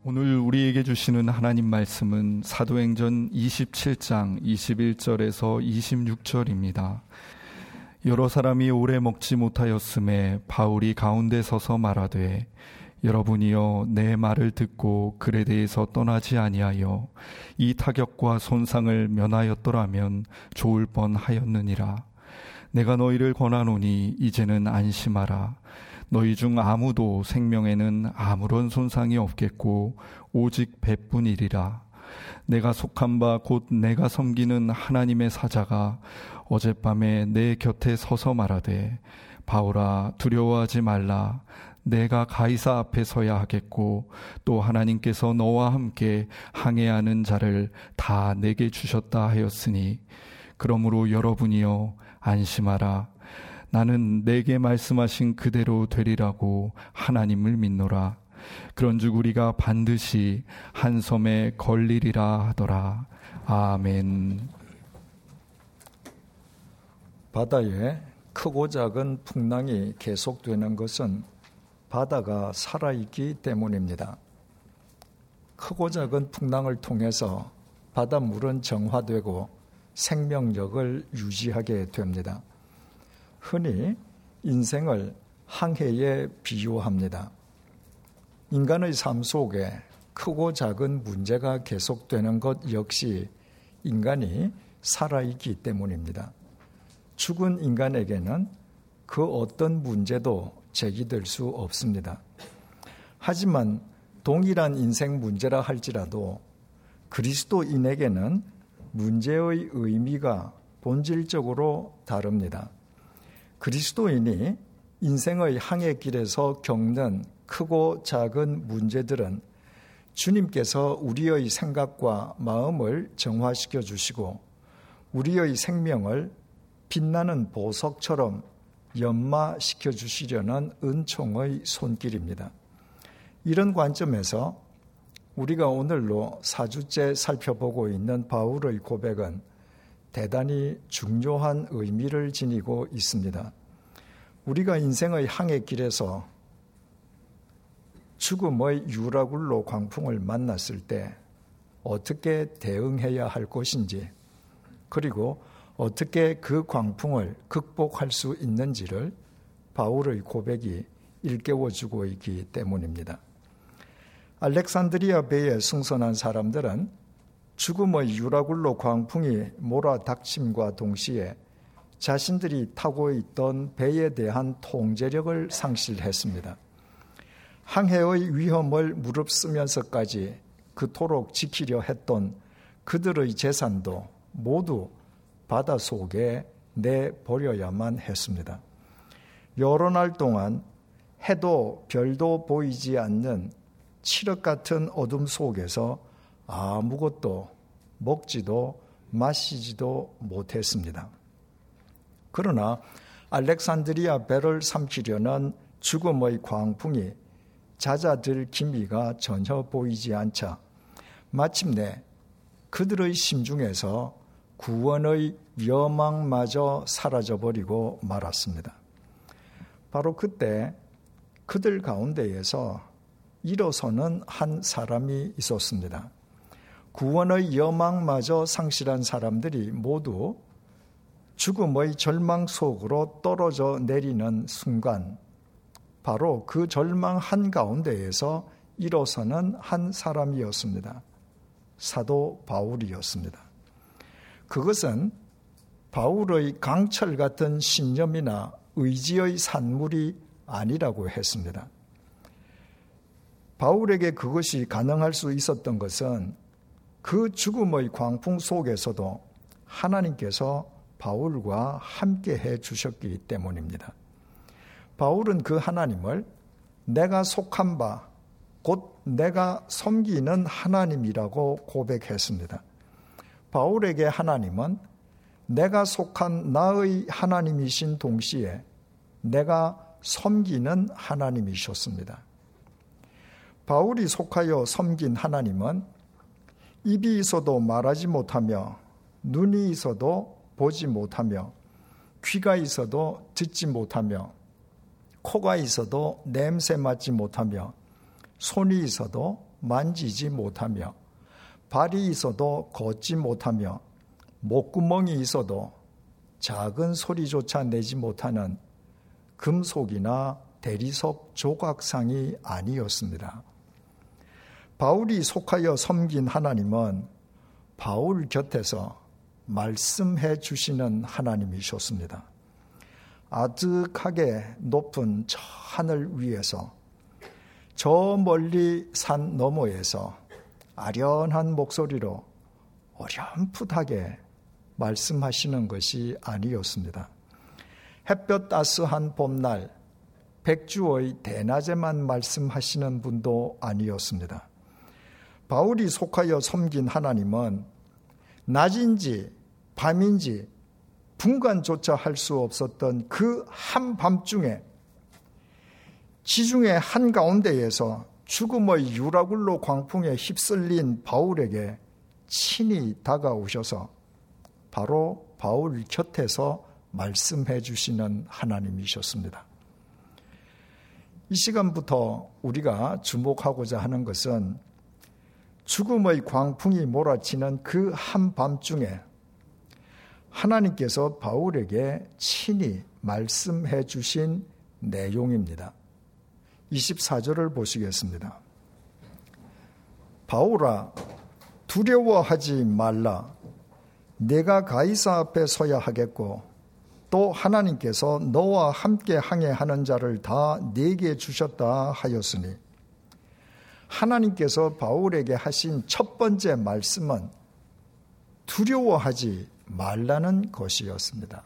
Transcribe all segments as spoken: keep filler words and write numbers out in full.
오늘 우리에게 주시는 하나님 말씀은 사도행전 이십칠 장 이십일 절에서 이십육 절입니다. 여러 사람이 오래 먹지 못하였음에 바울이 가운데 서서 말하되 여러분이여 내 말을 듣고 글에 대해서 떠나지 아니하여 이 타격과 손상을 면하였더라면 좋을 뻔하였느니라. 내가 너희를 권하노니 이제는 안심하라. 너희 중 아무도 생명에는 아무런 손상이 없겠고 오직 배뿐이리라. 내가 속한 바 곧 내가 섬기는 하나님의 사자가 어젯밤에 내 곁에 서서 말하되 바울아 두려워하지 말라. 내가 가이사 앞에 서야 하겠고 또 하나님께서 너와 함께 항해하는 자를 다 내게 주셨다 하였으니 그러므로 여러분이여 안심하라. 나는 내게 말씀하신 그대로 되리라고 하나님을 믿노라. 그런즉 우리가 반드시 한 섬에 걸리리라 하더라. 아멘. 바다에 크고 작은 풍랑이 계속되는 것은 바다가 살아있기 때문입니다. 크고 작은 풍랑을 통해서 바닷물은 정화되고 생명력을 유지하게 됩니다. 흔히 인생을 항해에 비유합니다. 인간의 삶 속에 크고 작은 문제가 계속되는 것 역시 인간이 살아있기 때문입니다. 죽은 인간에게는 그 어떤 문제도 제기될 수 없습니다. 하지만 동일한 인생 문제라 할지라도 그리스도인에게는 문제의 의미가 본질적으로 다릅니다. 그리스도인이 인생의 항해길에서 겪는 크고 작은 문제들은 주님께서 우리의 생각과 마음을 정화시켜 주시고 우리의 생명을 빛나는 보석처럼 연마시켜 주시려는 은총의 손길입니다. 이런 관점에서 우리가 오늘로 사 주째 살펴보고 있는 바울의 고백은 대단히 중요한 의미를 지니고 있습니다. 우리가 인생의 항해길에서 죽음의 유라굴로 광풍을 만났을 때 어떻게 대응해야 할 것인지, 그리고 어떻게 그 광풍을 극복할 수 있는지를 바울의 고백이 일깨워주고 있기 때문입니다. 알렉산드리아 배에 승선한 사람들은 죽음의 유라굴로 광풍이 몰아닥침과 동시에 자신들이 타고 있던 배에 대한 통제력을 상실했습니다. 항해의 위험을 무릅쓰면서까지 그토록 지키려 했던 그들의 재산도 모두 바다 속에 내버려야만 했습니다. 여러 날 동안 해도 별도 보이지 않는 칠흑 같은 어둠 속에서 아무것도 먹지도 마시지도 못했습니다. 그러나 알렉산드리아 배를 삼키려는 죽음의 광풍이 잦아들 기미가 전혀 보이지 않자 마침내 그들의 심중에서 구원의 여망마저 사라져버리고 말았습니다. 바로 그때 그들 가운데에서 일어서는 한 사람이 있었습니다. 구원의 여망마저 상실한 사람들이 모두 죽음의 절망 속으로 떨어져 내리는 순간 바로 그 절망 한가운데에서 일어서는 한 사람이었습니다. 사도 바울이었습니다. 그것은 바울의 강철 같은 신념이나 의지의 산물이 아니라고 했습니다. 바울에게 그것이 가능할 수 있었던 것은 그 죽음의 광풍 속에서도 하나님께서 바울과 함께 해 주셨기 때문입니다. 바울은 그 하나님을 내가 속한 바, 곧 내가 섬기는 하나님이라고 고백했습니다. 바울에게 하나님은 내가 속한 나의 하나님이신 동시에 내가 섬기는 하나님이셨습니다. 바울이 속하여 섬긴 하나님은 입이 있어도 말하지 못하며 눈이 있어도 보지 못하며 귀가 있어도 듣지 못하며 코가 있어도 냄새 맡지 못하며 손이 있어도 만지지 못하며 발이 있어도 걷지 못하며 목구멍이 있어도 작은 소리조차 내지 못하는 금속이나 대리석 조각상이 아니었습니다. 바울이 속하여 섬긴 하나님은 바울 곁에서 말씀해 주시는 하나님이셨습니다. 아득하게 높은 저 하늘 위에서 저 멀리 산 너머에서 아련한 목소리로 어렴풋하게 말씀하시는 것이 아니었습니다. 햇볕 따스한 봄날 백주의 대낮에만 말씀하시는 분도 아니었습니다. 바울이 속하여 섬긴 하나님은 낮인지 밤인지 분간조차 할 수 없었던 그 한밤중에 지중해 한가운데에서 죽음의 유라굴로 광풍에 휩쓸린 바울에게 친히 다가오셔서 바로 바울 곁에서 말씀해 주시는 하나님이셨습니다. 이 시간부터 우리가 주목하고자 하는 것은 죽음의 광풍이 몰아치는 그 한밤중에 하나님께서 바울에게 친히 말씀해 주신 내용입니다. 이십사 절을 보시겠습니다. 바울아, 두려워하지 말라. 내가 가이사 앞에 서야 하겠고 또 하나님께서 너와 함께 항해하는 자를 다 내게 주셨다 하였으니, 하나님께서 바울에게 하신 첫 번째 말씀은 두려워하지 말라는 것이었습니다.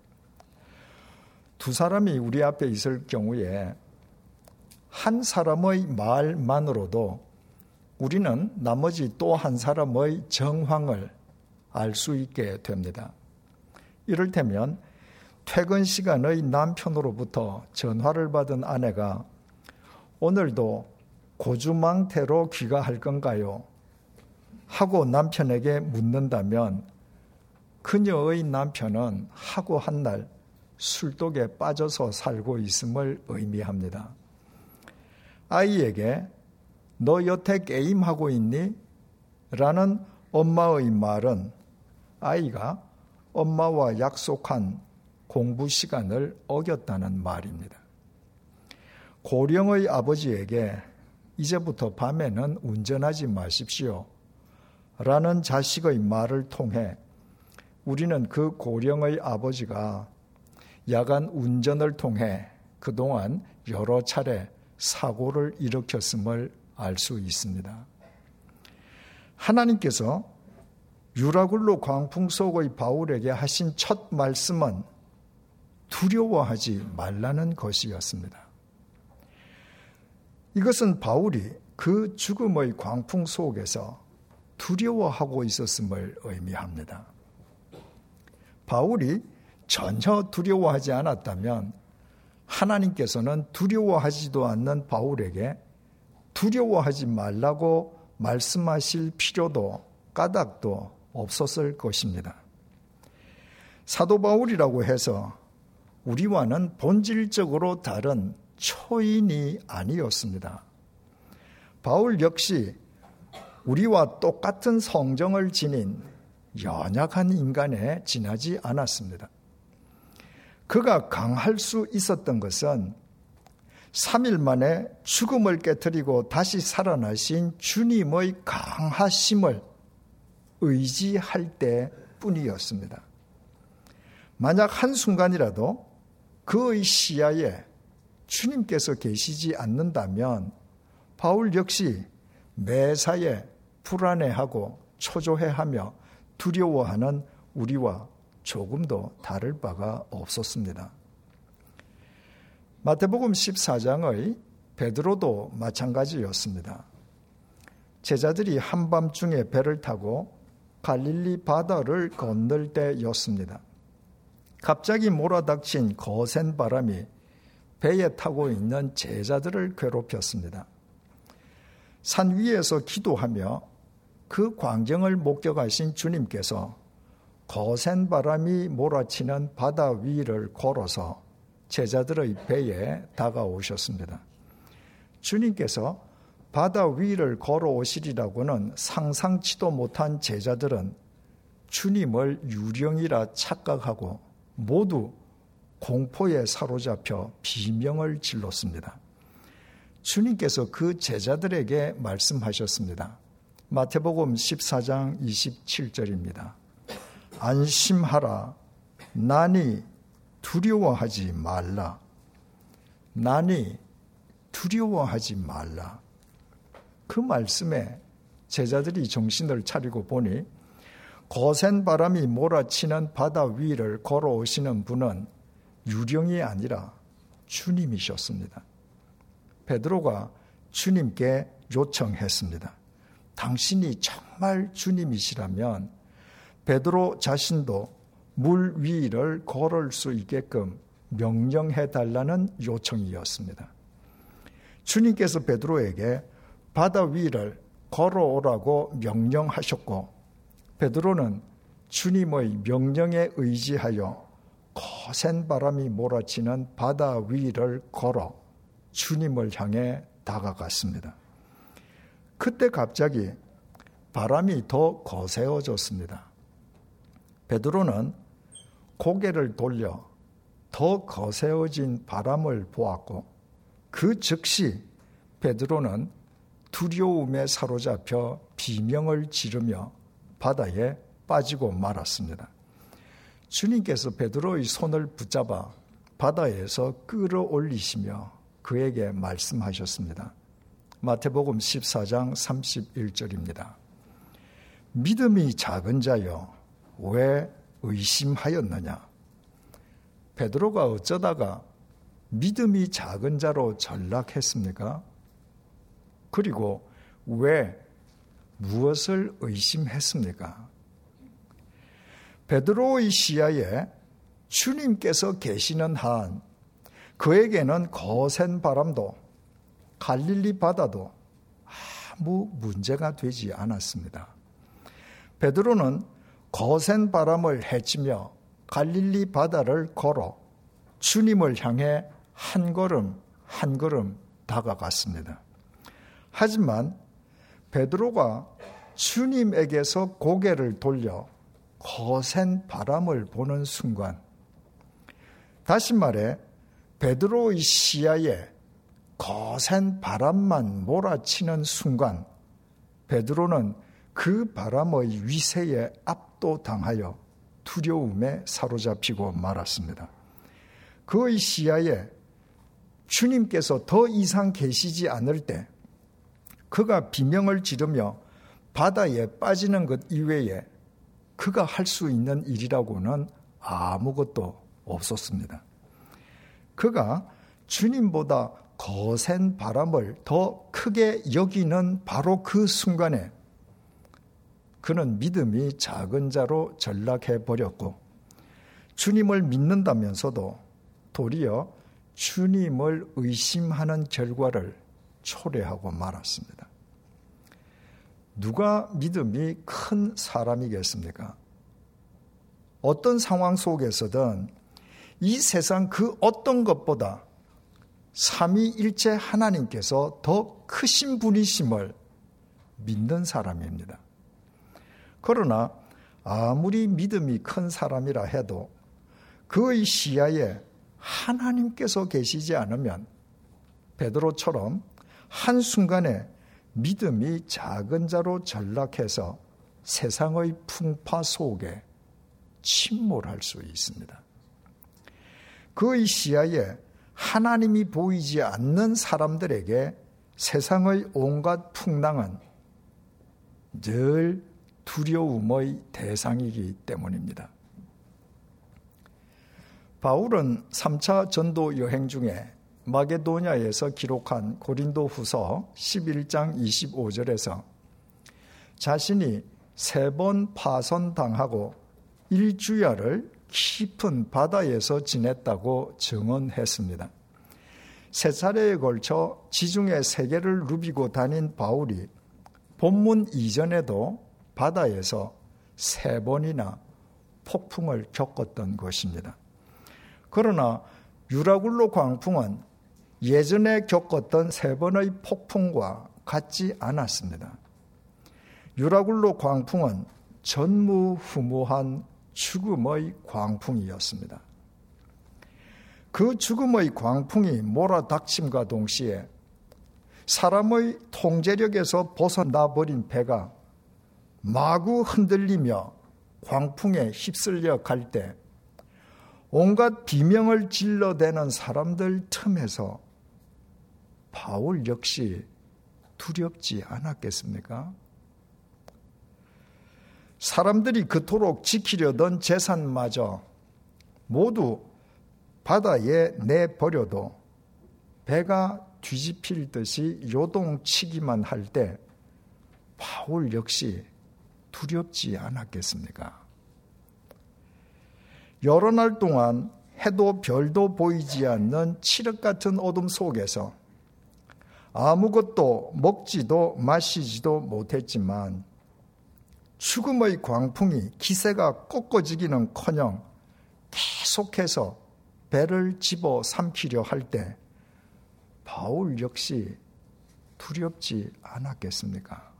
두 사람이 우리 앞에 있을 경우에 한 사람의 말만으로도 우리는 나머지 또 한 사람의 정황을 알 수 있게 됩니다. 이를테면 퇴근 시간의 남편으로부터 전화를 받은 아내가 오늘도 고주망태로 귀가할 건가요? 하고 남편에게 묻는다면 그녀의 남편은 하고 한 날 술독에 빠져서 살고 있음을 의미합니다. 아이에게 너 여태 게임하고 있니? 라는 엄마의 말은 아이가 엄마와 약속한 공부 시간을 어겼다는 말입니다. 고령의 아버지에게 이제부터 밤에는 운전하지 마십시오 라는 자식의 말을 통해 우리는 그 고령의 아버지가 야간 운전을 통해 그동안 여러 차례 사고를 일으켰음을 알 수 있습니다. 하나님께서 유라굴로 광풍 속의 바울에게 하신 첫 말씀은 두려워하지 말라는 것이었습니다. 이것은 바울이 그 죽음의 광풍 속에서 두려워하고 있었음을 의미합니다. 바울이 전혀 두려워하지 않았다면 하나님께서는 두려워하지도 않는 바울에게 두려워하지 말라고 말씀하실 필요도 까닭도 없었을 것입니다. 사도 바울이라고 해서 우리와는 본질적으로 다른 초인이 아니었습니다. 바울 역시 우리와 똑같은 성정을 지닌 연약한 인간에 지나지 않았습니다. 그가 강할 수 있었던 것은 삼 일 만에 죽음을 깨뜨리고 다시 살아나신 주님의 강하심을 의지할 때뿐이었습니다. 만약 한순간이라도 그의 시야에 주님께서 계시지 않는다면 바울 역시 매사에 불안해하고 초조해하며 두려워하는 우리와 조금도 다를 바가 없었습니다. 마태복음 십사 장의 베드로도 마찬가지였습니다. 제자들이 한밤중에 배를 타고 갈릴리 바다를 건널 때였습니다. 갑자기 몰아닥친 거센 바람이 배에 타고 있는 제자들을 괴롭혔습니다. 산 위에서 기도하며 그 광경을 목격하신 주님께서 거센 바람이 몰아치는 바다 위를 걸어서 제자들의 배에 다가오셨습니다. 주님께서 바다 위를 걸어오시리라고는 상상치도 못한 제자들은 주님을 유령이라 착각하고 모두 공포에 사로잡혀 비명을 질렀습니다. 주님께서 그 제자들에게 말씀하셨습니다. 마태복음 십사 장 이십칠 절입니다. 안심하라. 나니 두려워하지 말라. 나니 두려워하지 말라. 그 말씀에 제자들이 정신을 차리고 보니 거센 바람이 몰아치는 바다 위를 걸어오시는 분은 유령이 아니라 주님이셨습니다. 베드로가 주님께 요청했습니다. 당신이 정말 주님이시라면 베드로 자신도 물 위를 걸을 수 있게끔 명령해달라는 요청이었습니다. 주님께서 베드로에게 바다 위를 걸어오라고 명령하셨고 베드로는 주님의 명령에 의지하여 거센 바람이 몰아치는 바다 위를 걸어 주님을 향해 다가갔습니다. 그때 갑자기 바람이 더 거세어졌습니다. 베드로는 고개를 돌려 더 거세어진 바람을 보았고 그 즉시 베드로는 두려움에 사로잡혀 비명을 지르며 바다에 빠지고 말았습니다. 주님께서 베드로의 손을 붙잡아 바다에서 끌어올리시며 그에게 말씀하셨습니다. 마태복음 십사 장 삼십일 절입니다. 믿음이 작은 자여 왜 의심하였느냐? 베드로가 어쩌다가 믿음이 작은 자로 전락했습니까? 그리고 왜 무엇을 의심했습니까? 베드로의 시야에 주님께서 계시는 한 그에게는 거센 바람도 갈릴리 바다도 아무 문제가 되지 않았습니다. 베드로는 거센 바람을 헤치며 갈릴리 바다를 걸어 주님을 향해 한 걸음 한 걸음 다가갔습니다. 하지만 베드로가 주님에게서 고개를 돌려 거센 바람을 보는 순간, 다시 말해 베드로의 시야에 거센 바람만 몰아치는 순간 베드로는 그 바람의 위세에 압도당하여 두려움에 사로잡히고 말았습니다. 그의 시야에 주님께서 더 이상 계시지 않을 때 그가 비명을 지르며 바다에 빠지는 것 이외에 그가 할 수 있는 일이라고는 아무것도 없었습니다. 그가 주님보다 거센 바람을 더 크게 여기는 바로 그 순간에 그는 믿음이 작은 자로 전락해버렸고 주님을 믿는다면서도 도리어 주님을 의심하는 결과를 초래하고 말았습니다. 누가 믿음이 큰 사람이겠습니까? 어떤 상황 속에서든 이 세상 그 어떤 것보다 삼위일체 하나님께서 더 크신 분이심을 믿는 사람입니다. 그러나 아무리 믿음이 큰 사람이라 해도 그의 시야에 하나님께서 계시지 않으면 베드로처럼 한순간에 믿음이 작은 자로 전락해서 세상의 풍파 속에 침몰할 수 있습니다. 그의 시야에 하나님이 보이지 않는 사람들에게 세상의 온갖 풍랑은 늘 두려움의 대상이기 때문입니다. 바울은 삼 차 전도 여행 중에 마게도냐에서 기록한 고린도후서 십일 장 이십오 절에서 자신이 세 번 파손당하고 일주야를 깊은 바다에서 지냈다고 증언했습니다. 세 차례에 걸쳐 지중해 세계를 누비고 다닌 바울이 본문 이전에도 바다에서 세 번이나 폭풍을 겪었던 것입니다. 그러나 유라굴로 광풍은 예전에 겪었던 세 번의 폭풍과 같지 않았습니다. 유라굴로 광풍은 전무후무한 죽음의 광풍이었습니다. 그 죽음의 광풍이 몰아닥침과 동시에 사람의 통제력에서 벗어나 버린 배가 마구 흔들리며 광풍에 휩쓸려 갈 때 온갖 비명을 질러대는 사람들 틈에서 바울 역시 두렵지 않았겠습니까? 사람들이 그토록 지키려던 재산마저 모두 바다에 내버려도 배가 뒤집힐 듯이 요동치기만 할 때 바울 역시 두렵지 않았겠습니까? 여러 날 동안 해도 별도 보이지 않는 칠흑 같은 어둠 속에서 아무것도 먹지도 마시지도 못했지만 죽음의 광풍이 기세가 꺾어지기는커녕 계속해서 배를 집어 삼키려 할 때 바울 역시 두렵지 않았겠습니까?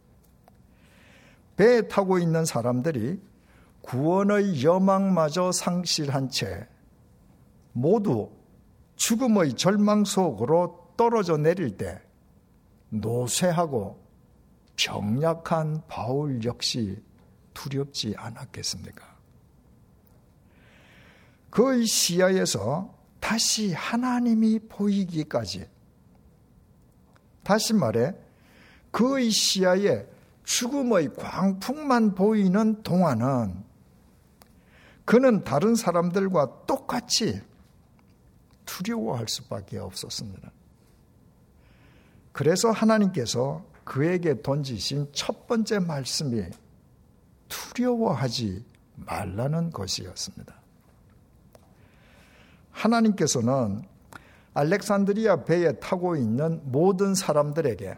배에 타고 있는 사람들이 구원의 여망마저 상실한 채 모두 죽음의 절망 속으로 떨어져 내릴 때 노쇠하고 병약한 바울 역시 두렵지 않았겠습니까? 그의 시야에서 다시 하나님이 보이기까지, 다시 말해 그의 시야에 죽음의 광풍만 보이는 동안은 그는 다른 사람들과 똑같이 두려워할 수밖에 없었습니다. 그래서 하나님께서 그에게 던지신 첫 번째 말씀이 두려워하지 말라는 것이었습니다. 하나님께서는 알렉산드리아 배에 타고 있는 모든 사람들에게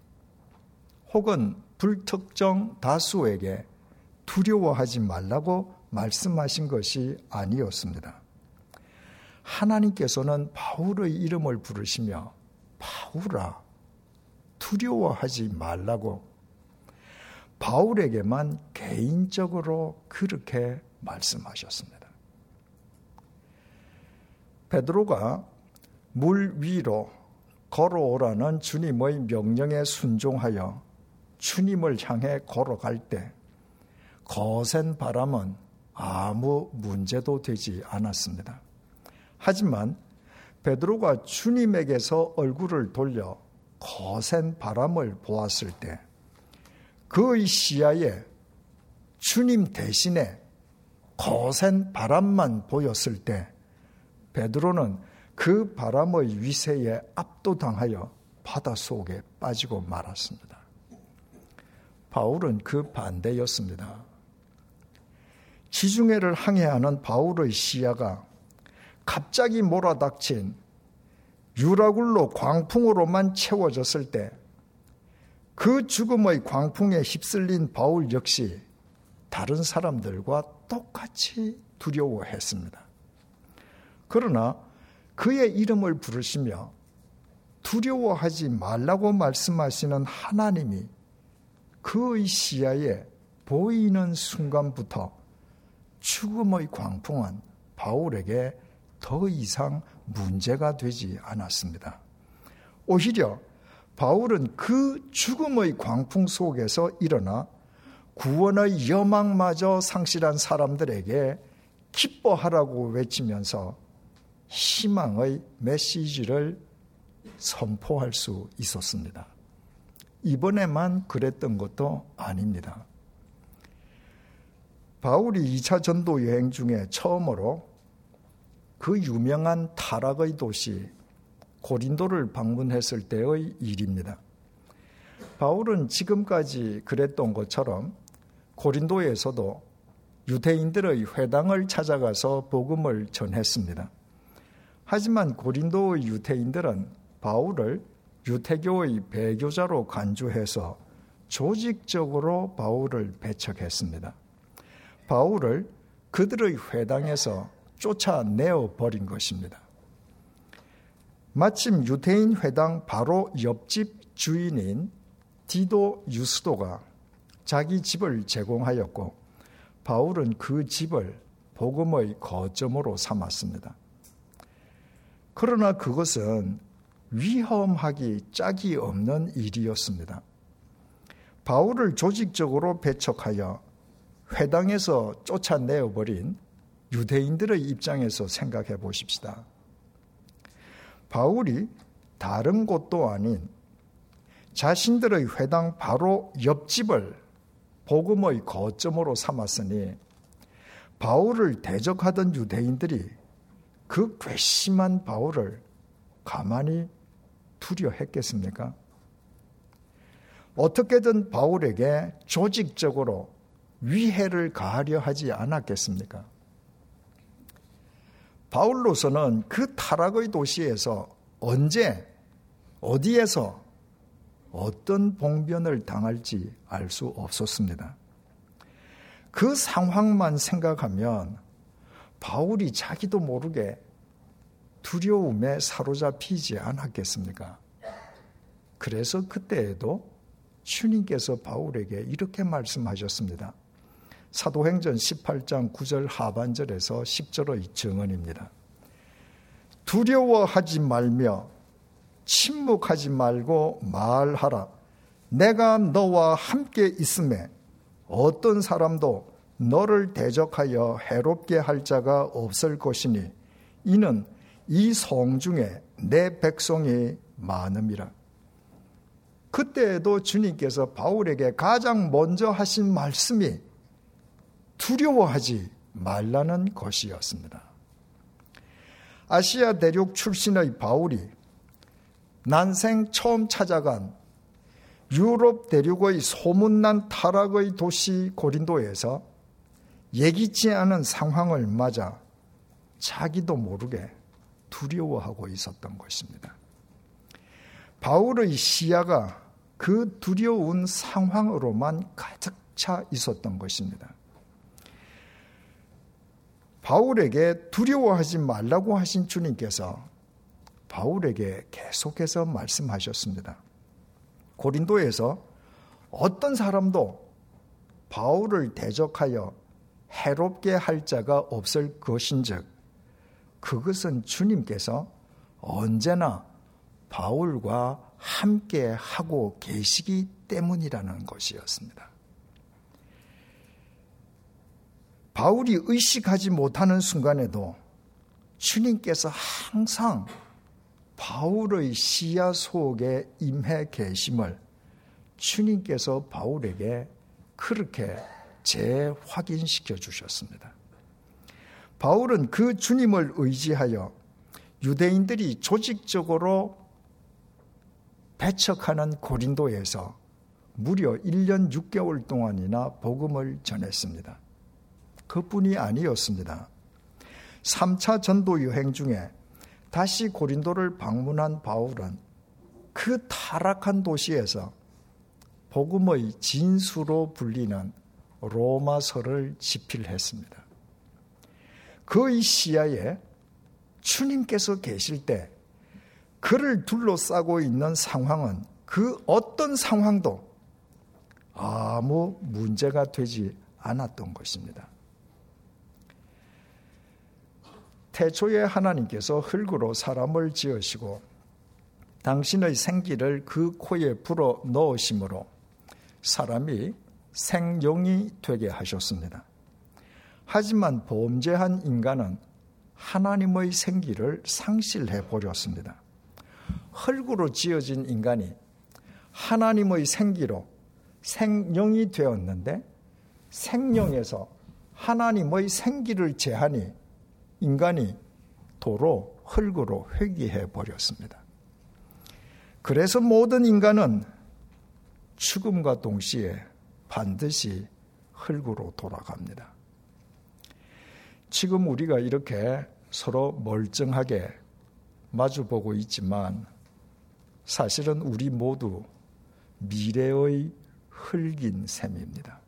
혹은 불특정 다수에게 두려워하지 말라고 말씀하신 것이 아니었습니다. 하나님께서는 바울의 이름을 부르시며 바울아 두려워하지 말라고 바울에게만 개인적으로 그렇게 말씀하셨습니다. 베드로가 물 위로 걸어오라는 주님의 명령에 순종하여 주님을 향해 걸어갈 때 거센 바람은 아무 문제도 되지 않았습니다. 하지만 베드로가 주님에게서 얼굴을 돌려 거센 바람을 보았을 때 그의 시야에 주님 대신에 거센 바람만 보였을 때 베드로는 그 바람의 위세에 압도당하여 바다 속에 빠지고 말았습니다. 바울은 그 반대였습니다. 지중해를 항해하는 바울의 시야가 갑자기 몰아닥친 유라굴로 광풍으로만 채워졌을 때 그 죽음의 광풍에 휩쓸린 바울 역시 다른 사람들과 똑같이 두려워했습니다. 그러나 그의 이름을 부르시며 두려워하지 말라고 말씀하시는 하나님이 그의 시야에 보이는 순간부터 죽음의 광풍은 바울에게 더 이상 문제가 되지 않았습니다. 오히려 바울은 그 죽음의 광풍 속에서 일어나 구원의 여망마저 상실한 사람들에게 기뻐하라고 외치면서 희망의 메시지를 선포할 수 있었습니다. 이번에만 그랬던 것도 아닙니다. 바울이 이 차 전도 여행 중에 처음으로 그 유명한 타락의 도시 고린도를 방문했을 때의 일입니다. 바울은 지금까지 그랬던 것처럼 고린도에서도 유대인들의 회당을 찾아가서 복음을 전했습니다. 하지만 고린도의 유대인들은 바울을 유태교의 배교자로 간주해서 조직적으로 바울을 배척했습니다. 바울을 그들의 회당에서 쫓아내어 버린 것입니다. 마침 유대인 회당 바로 옆집 주인인 디도 유스도가 자기 집을 제공하였고 바울은 그 집을 복음의 거점으로 삼았습니다. 그러나 그것은 위험하기 짝이 없는 일이었습니다. 바울을 조직적으로 배척하여 회당에서 쫓아내어버린 유대인들의 입장에서 생각해 보십시다. 바울이 다른 곳도 아닌 자신들의 회당 바로 옆집을 복음의 거점으로 삼았으니 바울을 대적하던 유대인들이 그 괘씸한 바울을 가만히 두려 했겠습니까? 어떻게든 바울에게 조직적으로 위해를 가하려 하지 않았겠습니까? 바울로서는 그 타락의 도시에서 언제, 어디에서 어떤 봉변을 당할지 알 수 없었습니다. 그 상황만 생각하면 바울이 자기도 모르게 두려움에 사로잡히지 않았겠습니까? 그래서 그때에도 주님께서 바울에게 이렇게 말씀하셨습니다. 사도행전 십팔 장 구 절 하반절에서 십 절의 증언입니다. 두려워하지 말며 침묵하지 말고 말하라. 내가 너와 함께 있음에 어떤 사람도 너를 대적하여 해롭게 할 자가 없을 것이니 이는 이 성 중에 내 백성이 많음이라. 그때에도 주님께서 바울에게 가장 먼저 하신 말씀이 두려워하지 말라는 것이었습니다. 아시아 대륙 출신의 바울이 난생 처음 찾아간 유럽 대륙의 소문난 타락의 도시 고린도에서 예기치 않은 상황을 맞아 자기도 모르게 두려워하고 있었던 것입니다. 바울의 시야가 그 두려운 상황으로만 가득 차 있었던 것입니다. 바울에게 두려워하지 말라고 하신 주님께서 바울에게 계속해서 말씀하셨습니다. 고린도에서 어떤 사람도 바울을 대적하여 해롭게 할 자가 없을 것인즉 그것은 주님께서 언제나 바울과 함께 하고 계시기 때문이라는 것이었습니다. 바울이 의식하지 못하는 순간에도 주님께서 항상 바울의 시야 속에 임해 계심을 주님께서 바울에게 그렇게 재확인시켜 주셨습니다. 바울은 그 주님을 의지하여 유대인들이 조직적으로 배척하는 고린도에서 무려 일 년 육 개월 동안이나 복음을 전했습니다. 그뿐이 아니었습니다. 삼 차 전도 여행 중에 다시 고린도를 방문한 바울은 그 타락한 도시에서 복음의 진수로 불리는 로마서를 집필했습니다. 그의 시야에 주님께서 계실 때 그를 둘러싸고 있는 상황은 그 어떤 상황도 아무 문제가 되지 않았던 것입니다. 태초에 하나님께서 흙으로 사람을 지으시고 당신의 생기를 그 코에 불어 넣으심으로 사람이 생명이 되게 하셨습니다. 하지만 범죄한 인간은 하나님의 생기를 상실해 버렸습니다. 흙으로 지어진 인간이 하나님의 생기로 생명이 되었는데 생명에서 하나님의 생기를 제하니 인간이 도로 흙으로 회귀해 버렸습니다. 그래서 모든 인간은 죽음과 동시에 반드시 흙으로 돌아갑니다. 지금 우리가 이렇게 서로 멀쩡하게 마주보고 있지만 사실은 우리 모두 미래의 흙인 셈입니다.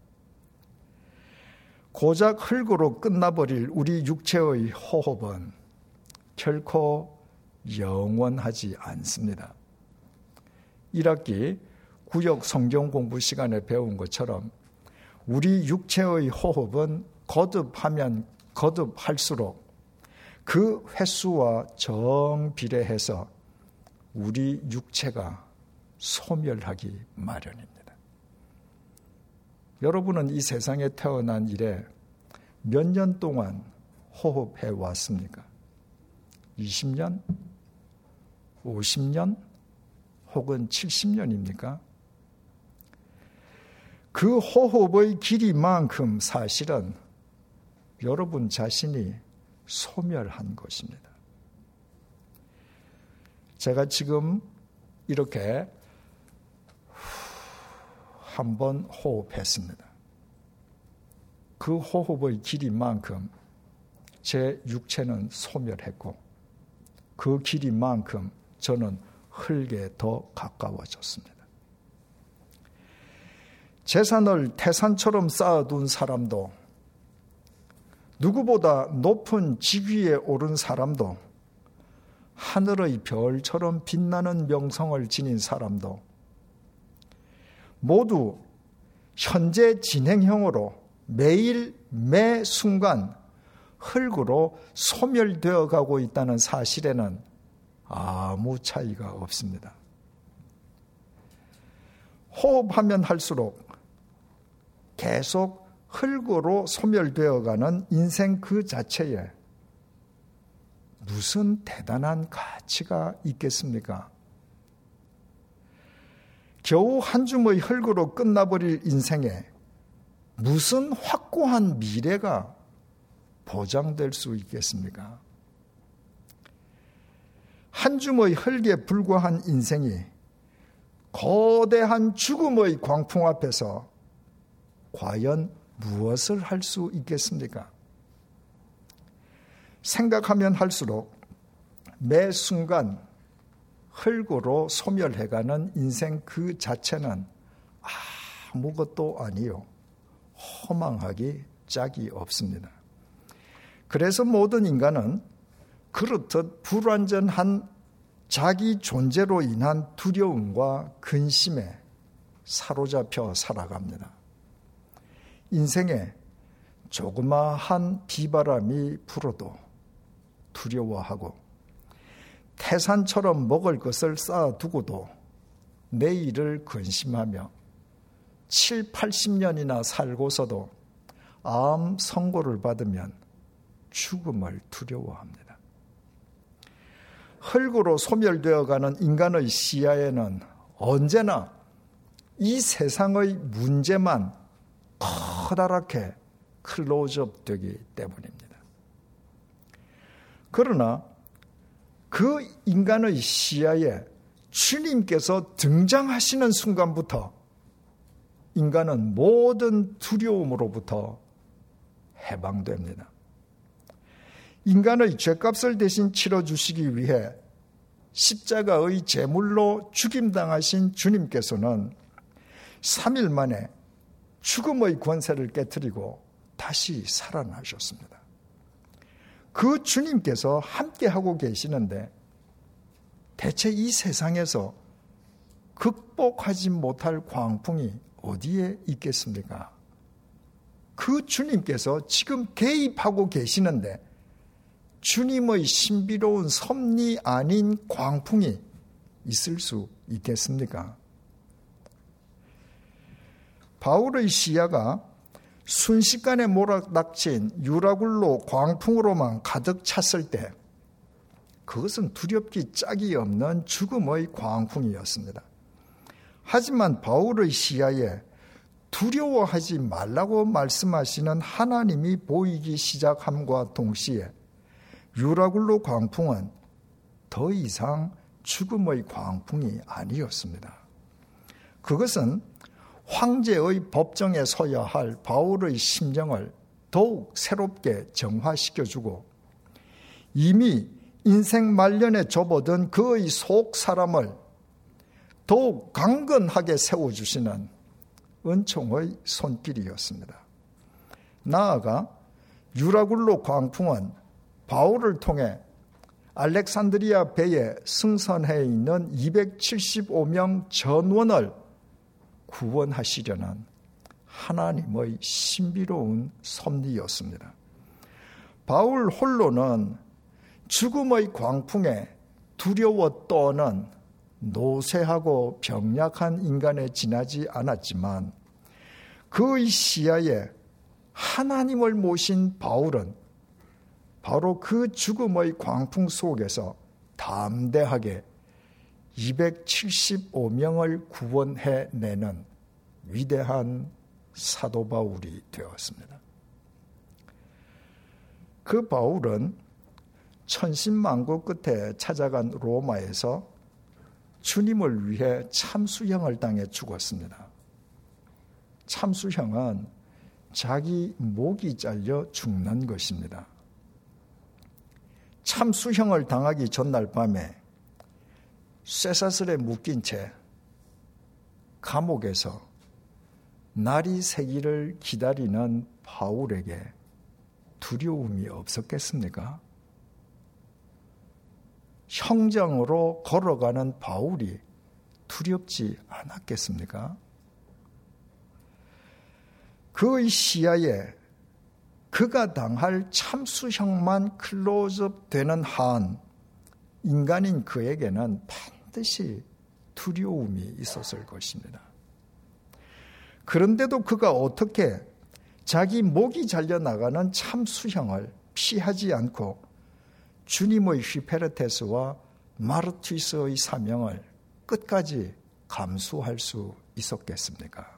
고작 흙으로 끝나버릴 우리 육체의 호흡은 결코 영원하지 않습니다. 일 학기 구역 성경 공부 시간에 배운 것처럼 우리 육체의 호흡은 거듭하면 거듭할수록 그 횟수와 정비례해서 우리 육체가 소멸하기 마련입니다. 여러분은 이 세상에 태어난 이래 몇 년 동안 호흡해 왔습니까? 이십 년? 오십 년? 혹은 칠십 년입니까? 그 호흡의 길이만큼 사실은 여러분 자신이 소멸한 것입니다. 제가 지금 이렇게 한번 호흡했습니다. 그 호흡의 길이만큼 제 육체는 소멸했고 그 길이만큼 저는 흙에 더 가까워졌습니다. 재산을 태산처럼 쌓아둔 사람도 누구보다 높은 직위에 오른 사람도 하늘의 별처럼 빛나는 명성을 지닌 사람도 모두 현재 진행형으로 매일 매 순간 흙으로 소멸되어 가고 있다는 사실에는 아무 차이가 없습니다. 호흡하면 할수록 계속 흙으로 소멸되어가는 인생 그 자체에 무슨 대단한 가치가 있겠습니까? 겨우 한 줌의 흙으로 끝나버릴 인생에 무슨 확고한 미래가 보장될 수 있겠습니까? 한 줌의 흙에 불과한 인생이 거대한 죽음의 광풍 앞에서 과연 무엇을 할 수 있겠습니까? 생각하면 할수록 매 순간 흙으로 소멸해가는 인생 그 자체는 아무것도 아니요, 허망하기 짝이 없습니다. 그래서 모든 인간은 그렇듯 불완전한 자기 존재로 인한 두려움과 근심에 사로잡혀 살아갑니다. 인생에 조그마한 비바람이 불어도 두려워하고 태산처럼 먹을 것을 쌓아두고도 내일을 근심하며 칠, 팔십 년이나 살고서도 암 선고를 받으면 죽음을 두려워합니다. 흙으로 소멸되어가는 인간의 시야에는 언제나 이 세상의 문제만 커다랗게 클로즈업 되기 때문입니다. 그러나 그 인간의 시야에 주님께서 등장하시는 순간부터 인간은 모든 두려움으로부터 해방됩니다. 인간의 죄값을 대신 치러주시기 위해 십자가의 제물로 죽임당하신 주님께서는 삼 일 만에 죽음의 권세를 깨트리고 다시 살아나셨습니다. 그 주님께서 함께하고 계시는데 대체 이 세상에서 극복하지 못할 광풍이 어디에 있겠습니까? 그 주님께서 지금 개입하고 계시는데 주님의 신비로운 섭리 아닌 광풍이 있을 수 있겠습니까? 바울의 시야가 순식간에 몰아닥친 유라굴로 광풍으로만 가득 찼을 때 그것은 두렵기 짝이 없는 죽음의 광풍이었습니다. 하지만 바울의 시야에 두려워하지 말라고 말씀하시는 하나님이 보이기 시작함과 동시에 유라굴로 광풍은 더 이상 죽음의 광풍이 아니었습니다. 그것은 황제의 법정에 서야 할 바울의 심정을 더욱 새롭게 정화시켜주고 이미 인생 말년에 접어든 그의 속 사람을 더욱 강건하게 세워주시는 은총의 손길이었습니다. 나아가 유라굴로 광풍은 바울을 통해 알렉산드리아 배에 승선해 있는 이백칠십오 명 전원을 구원하시려는 하나님의 신비로운 섭리였습니다. 바울 홀로는 죽음의 광풍에 두려워 떠는 노쇠하고 병약한 인간에 지나지 않았지만 그의 시야에 하나님을 모신 바울은 바로 그 죽음의 광풍 속에서 담대하게 이백칠십오 명을 구원해내는 위대한 사도 바울이 되었습니다. 그 바울은 천신만고 끝에 찾아간 로마에서 주님을 위해 참수형을 당해 죽었습니다. 참수형은 자기 목이 잘려 죽는 것입니다. 참수형을 당하기 전날 밤에 쇠사슬에 묶인 채 감옥에서 날이 새기를 기다리는 바울에게 두려움이 없었겠습니까? 형장으로 걸어가는 바울이 두렵지 않았겠습니까? 그의 시야에 그가 당할 참수형만 클로즈업 되는 한 인간인 그에게는 반드시 두려움이 있었을 것입니다. 그런데도 그가 어떻게 자기 목이 잘려나가는 참수형을 피하지 않고 주님의 휘페르테스와 마르투스의 사명을 끝까지 감수할 수 있었겠습니까?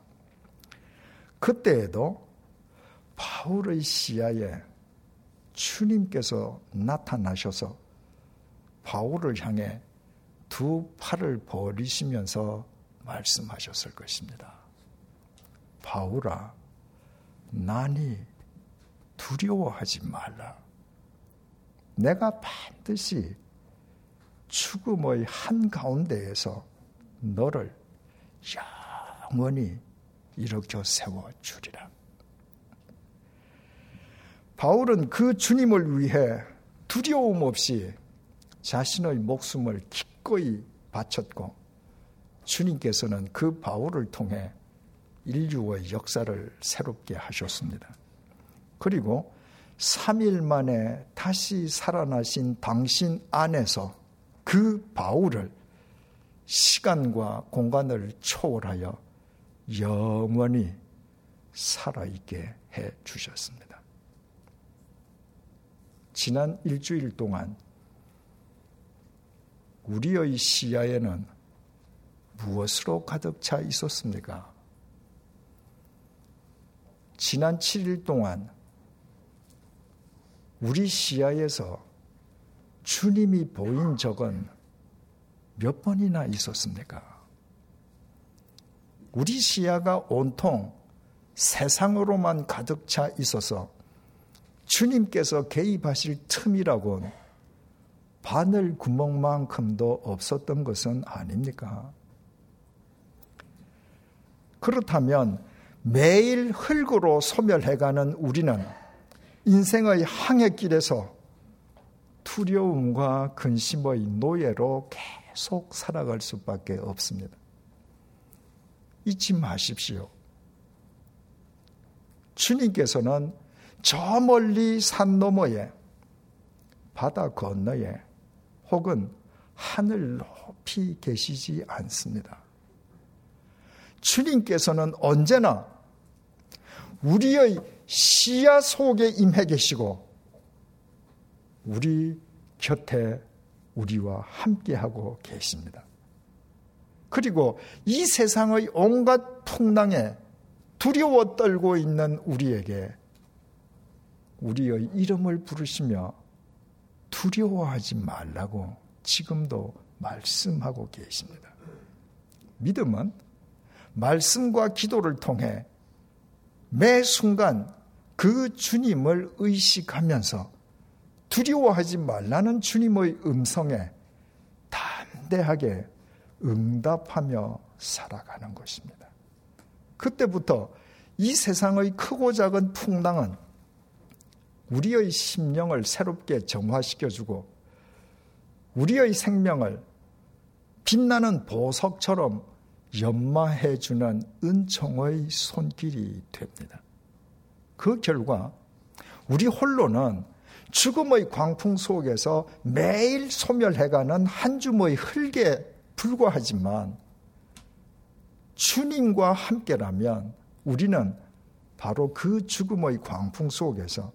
그때에도 바울의 시야에 주님께서 나타나셔서 바울을 향해 두 팔을 벌리시면서 말씀하셨을 것입니다. 바울아, 나니 두려워하지 말라. 내가 반드시 죽음의 한가운데에서 너를 영원히 일으켜 세워주리라. 바울은 그 주님을 위해 두려움 없이 자신의 목숨을 기꺼이 바쳤고 주님께서는 그 바울을 통해 인류의 역사를 새롭게 하셨습니다. 그리고 삼 일 만에 다시 살아나신 당신 안에서 그 바울을 시간과 공간을 초월하여 영원히 살아있게 해 주셨습니다. 지난 일주일 동안 우리의 시야에는 무엇으로 가득 차 있었습니까? 지난 칠 일 동안 우리 시야에서 주님이 보인 적은 몇 번이나 있었습니까? 우리 시야가 온통 세상으로만 가득 차 있어서 주님께서 개입하실 틈이라곤 바늘 구멍만큼도 없었던 것은 아닙니까? 그렇다면 매일 흙으로 소멸해가는 우리는 인생의 항해길에서 두려움과 근심의 노예로 계속 살아갈 수밖에 없습니다. 잊지 마십시오. 주님께서는 저 멀리 산 너머에, 바다 건너에 혹은 하늘 높이 계시지 않습니다. 주님께서는 언제나 우리의 시야 속에 임해 계시고 우리 곁에 우리와 함께하고 계십니다. 그리고 이 세상의 온갖 풍랑에 두려워 떨고 있는 우리에게 우리의 이름을 부르시며 두려워하지 말라고 지금도 말씀하고 계십니다. 믿음은 말씀과 기도를 통해 매 순간 그 주님을 의식하면서 두려워하지 말라는 주님의 음성에 담대하게 응답하며 살아가는 것입니다. 그때부터 이 세상의 크고 작은 풍랑은 우리의 심령을 새롭게 정화시켜주고 우리의 생명을 빛나는 보석처럼 연마해 주는 은총의 손길이 됩니다. 그 결과 우리 홀로는 죽음의 광풍 속에서 매일 소멸해가는 한 줌의 흙에 불과하지만 주님과 함께라면 우리는 바로 그 죽음의 광풍 속에서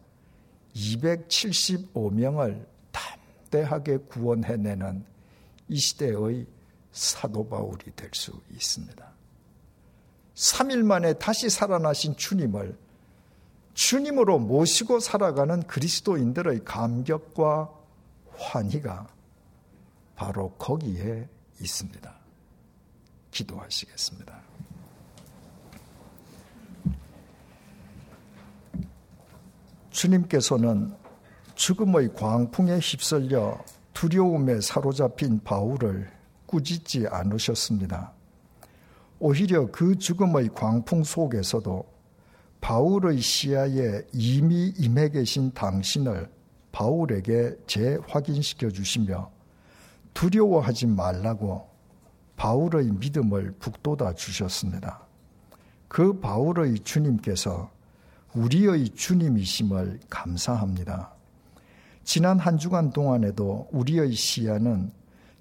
이백칠십오 명을 담대하게 구원해내는 이 시대의 사도 바울이 될 수 있습니다. 삼 일 만에 다시 살아나신 주님을 주님으로 모시고 살아가는 그리스도인들의 감격과 환희가 바로 거기에 있습니다. 기도하시겠습니다. 주님께서는 죽음의 광풍에 휩쓸려 두려움에 사로잡힌 바울을 꾸짖지 않으셨습니다. 오히려 그 죽음의 광풍 속에서도 바울의 시야에 이미 임해 계신 당신을 바울에게 재확인시켜 주시며 두려워하지 말라고 바울의 믿음을 북돋아 주셨습니다. 그 바울의 주님께서 우리의 주님이심을 감사합니다. 지난 한 주간 동안에도 우리의 시야는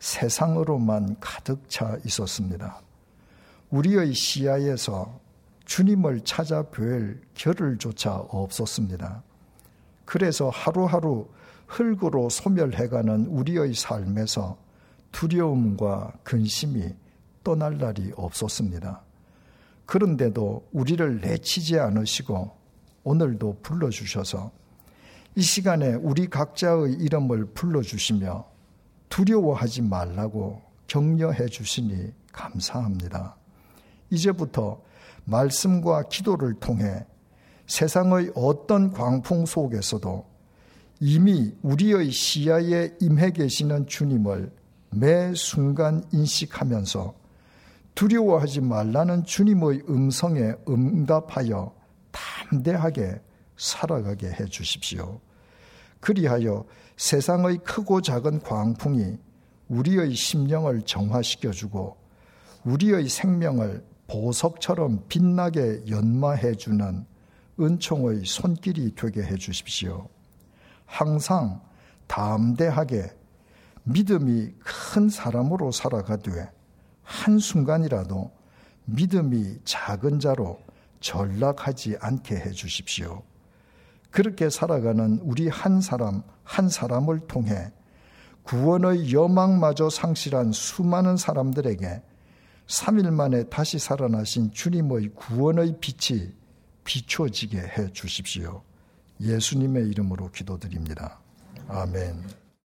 세상으로만 가득 차 있었습니다. 우리의 시야에서 주님을 찾아뵐 겨를조차 없었습니다. 그래서 하루하루 흙으로 소멸해가는 우리의 삶에서 두려움과 근심이 떠날 날이 없었습니다. 그런데도 우리를 내치지 않으시고 오늘도 불러주셔서 이 시간에 우리 각자의 이름을 불러주시며 두려워하지 말라고 격려해 주시니 감사합니다. 이제부터 말씀과 기도를 통해 세상의 어떤 광풍 속에서도 이미 우리의 시야에 임해 계시는 주님을 매 순간 인식하면서 두려워하지 말라는 주님의 음성에 응답하여 담대하게 살아가게 해 주십시오. 그리하여 세상의 크고 작은 광풍이 우리의 심령을 정화시켜주고 우리의 생명을 보석처럼 빛나게 연마해 주는 은총의 손길이 되게 해 주십시오. 항상 담대하게 믿음이 큰 사람으로 살아가되 한순간이라도 믿음이 작은 자로 전락하지 않게 해 주십시오. 그렇게 살아가는 우리 한 사람 한 사람을 통해 구원의 여망마저 상실한 수많은 사람들에게 삼 일 만에 다시 살아나신 주님의 구원의 빛이 비춰지게 해 주십시오. 예수님의 이름으로 기도드립니다. 아멘.